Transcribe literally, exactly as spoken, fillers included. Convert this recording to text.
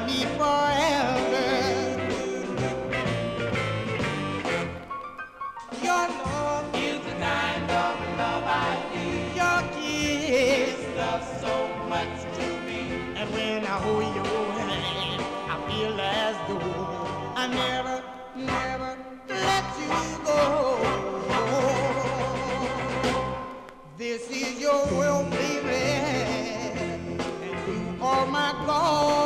me forever. Your love is the kind of love I need. Your kiss does so much to me. And when I hold your hand, I feel as though I never, never let you go. This is your will, baby, and you are my God.